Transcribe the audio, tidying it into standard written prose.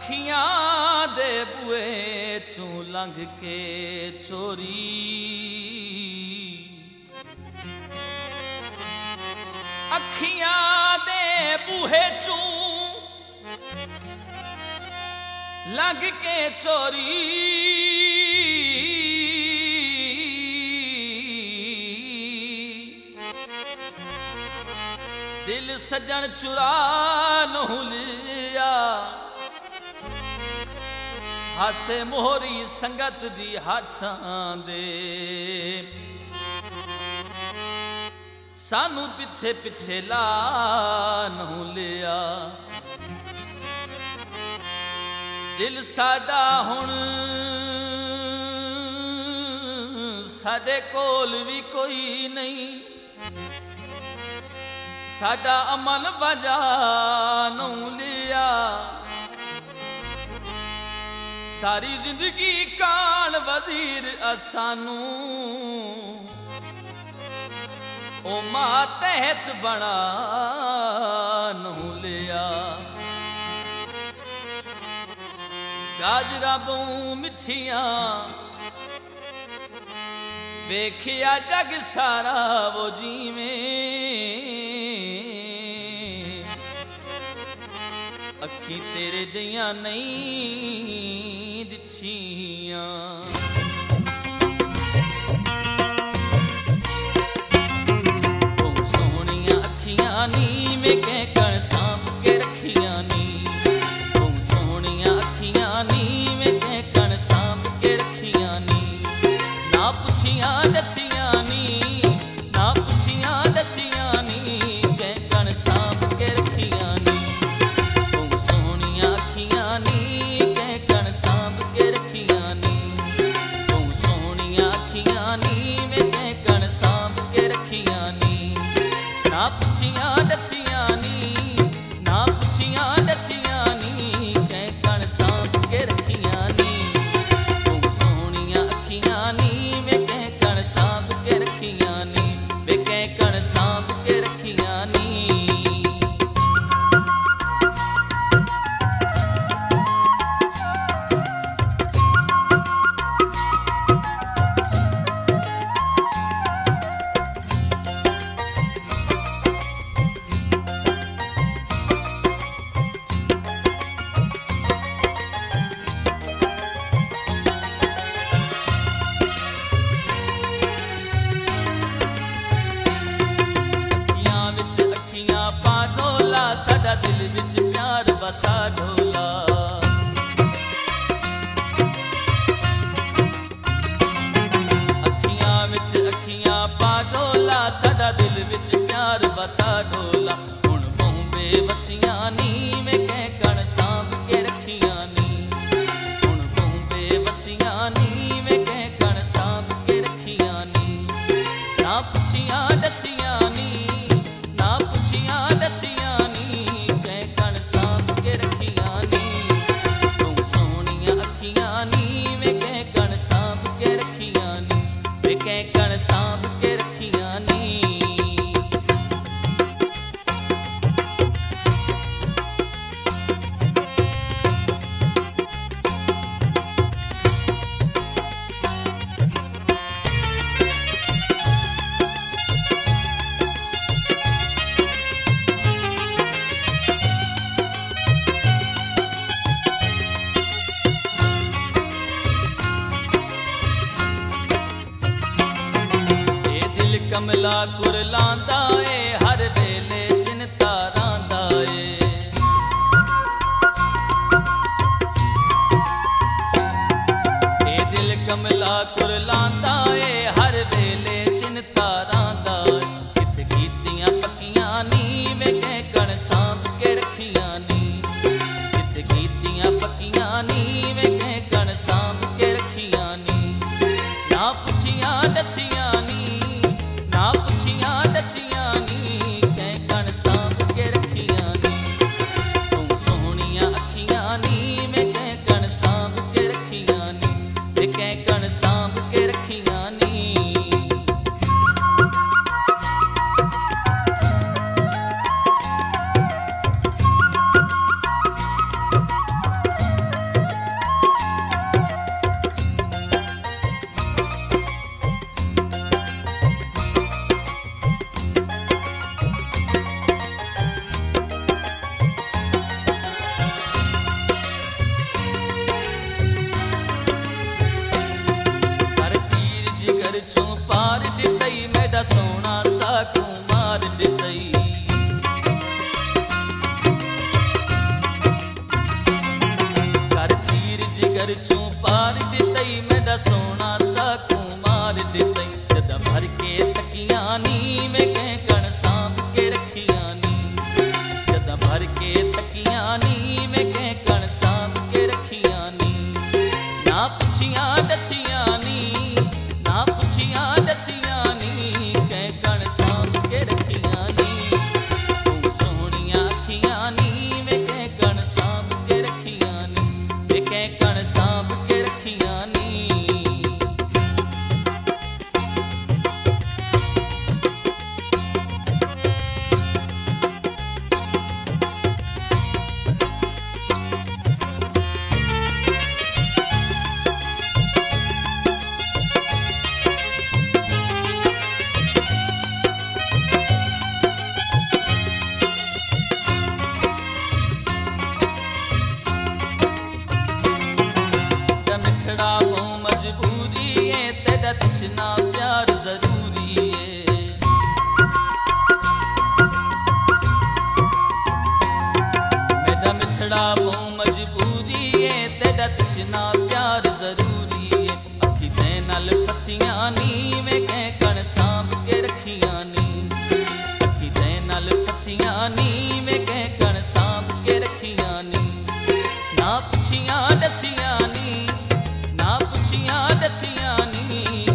अखियां दे बुए चू लंघ के चोरी अखियां दे बूहे चू लंघ के चोरी दिल सजन चुरा न लिया हासे मोहरी संगत दी हाथां दे सानू पिछे पिछे ला नहू लिया दिल साडा हुण साडे कोल भी कोई नहीं साडा अमल वजा नहू लिया सारी जिंदगी काल वजीर असानू ओ मातहत बना नहू लिया गाजरा बूं मिठियां वेखिया जग सारा वो जीवें अखी तेरे जइयां नहीं दिछियां नी में कह कर सांप के रखिया नी तुम सोनिया अखियां नी में कह कर सांप के रखिया नी ना पुछिया दसिया नी ना पुछिया दसिया नी कह कर सांप के रखिया नी तुम सोनिया अखियां नी कह कर सांप के रखिया नी तुम सोनिया अखियां नी में कह कर सांप के रखिया नी ना पुछिया दसिया नी ना पुछिया दसिया नी कह कण सांप के रखिया नी तुम सोनिया अखियां नी वे कह कण सांप के रखिया नी वे कह कण सांप के रखिया नी साडा दिल विच प्यार बसा ढोला अखियां विच अखियां पा ढोला साडा दिल विच प्यार बसा ढोला हुण बॉम्बे वसियां नी में कह कण सांप के रखिया नी हुण बॉम्बे वसियां नी में कह कण सांप के रखिया नी ना पुछिया दसिया नी ना पुछिया दसिया कह कण सांप के रखिया नी कमला कुरलांदा ए हर वेले चिंता रांदा ए दिल कमला कुरलांदा ए हर वेले चिंता रांदा कित कीतियां पक्कियां नी में कह कण सांप के रखिया नी कित कीतियां पक्कियां नी में कह कण सांप के रखिया नी ना पुछिया दसिया नी ना पुछिया दसिया नी कह कण सांप के रखिया नी तुम सोनिया अखियां नी में कह कण सांप के रखिया नी ते कह कण सांप के रखिया नी मेरा सोना साकू मार दितई। कर तीर जिगर चू पार दितई मेरा सोना साकू मार दितई। जद भर के तकिया नी में कह कण सांप के रखिया नी। जद भर के तकिया नी में कह कण सांप के रखिया नी। ना पुछिया दसिया नी, ना पुछिया दसिया नी, कह कण सांप के रखिया नी। तू सोहणिया अखियां नी में कह कण सांप के रखिया नी। वे कह कण सांप के रखिया नी। मिठड़ा वो मजबूरी है, तेरा तृष्णा प्यार जरूरी है। मेरा मिठड़ा वो मजबूरी है, तेरा तृष्णा प्यार जरूरी है। अखी दे नाल फसिया नी में कह कण सांप के रखिया नी। अखी दे नाल फसिया नी में कह कण सांप के रखिया नी। ना पुछिया दसिया नी, ना पुछिया दसिया नी,